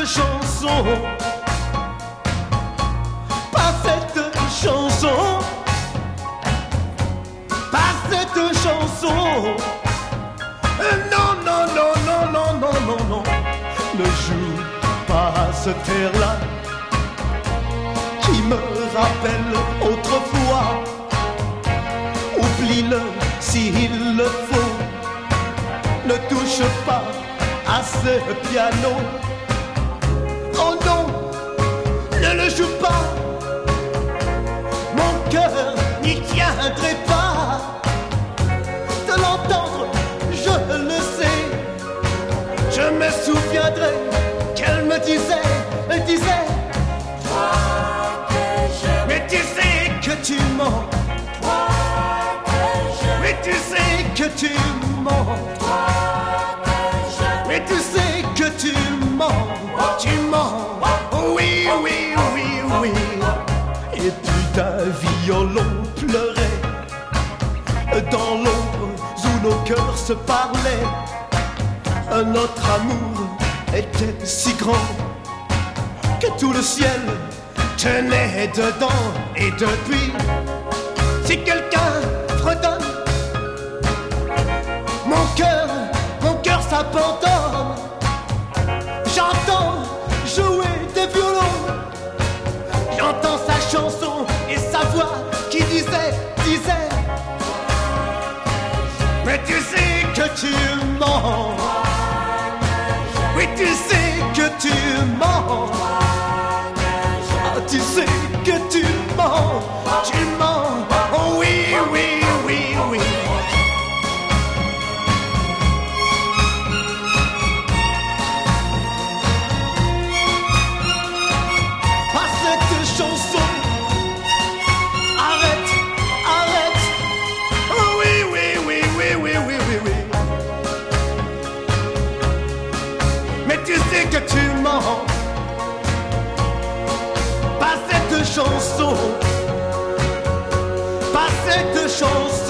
chanson, pas cette chanson, pas cette chanson. Non, non, non, non, non, non, non, non. Ne joue pas à cette air-là qui me rappelle autrefois. Oublie-le s'il le faut. Ne touche pas à ce piano. Oh non, ne le joue pas. Mon cœur n'y tiendrait pas. De l'entendre, je le sais. Je me souviendrai qu'elle me disait, elle disait, toi que j'aime. Mais tu sais que tu mens. Toi que j'aime. Mais tu sais que tu mens. Toi que j'aime. Mais tu sais que tu mens. Tu mens. Oui, oui, oui, oui. Et puis d'un violon pleurait dans l'ombre où nos cœurs se parlaient. Notre amour était si grand que tout le ciel tenait dedans. Et depuis, si quelqu'un fredonne, mon cœur s'abandonne. J'entends jouer des violons, j'entends sa chanson et sa voix qui disait, mais tu sais que tu mens. Oui, tu sais que tu mens. Ah, tu sais que tu mens. Tu mens. Oh oui, oui, oui, oui. Pas cette chanson. Arrête, arrête. Oh oui, oui, oui, oui, oui, oui, oui, oui. Mais tu sais que tu mens. Pas cette chanson. Pas cette chanson.